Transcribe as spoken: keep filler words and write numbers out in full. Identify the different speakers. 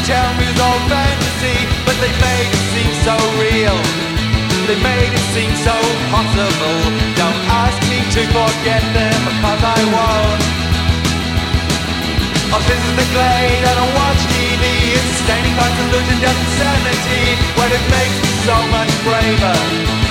Speaker 1: tell me it was all fantasy, but they made it seem so real. They made it seem so possible. Don't ask me to forget them, because I won't. I'll visit the glade, I don't watch T V. It's a staining convolution, just insanity, when it makes me so much braver.